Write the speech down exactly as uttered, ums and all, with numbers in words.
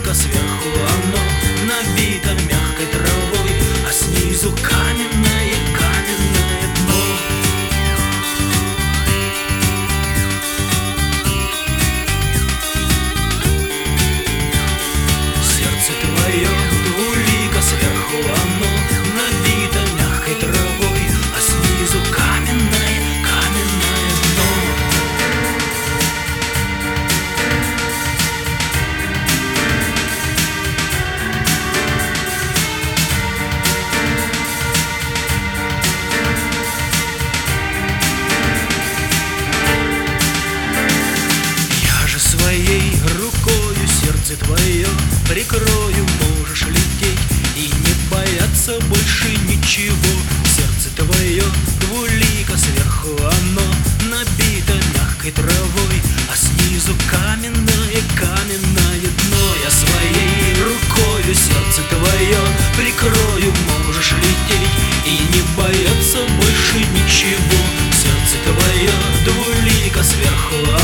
двулико, сверху оно набито мягкой травой, а снизу каменное, каменное дно. Сердце твое двулико, сверху оно набито мягкой травой, а снизу каменное, каменное дно. Я же своей рукою сердце твое прикрою, можешь лететь и не бояться больше ничего. Сердце твое двулико, сверху оно набито мягкой травой, а снизу каменное, каменное дно. Я своей рукою сердце твое прикрою, можешь лететь и не бояться больше ничего. Сердце твое двулико, сверху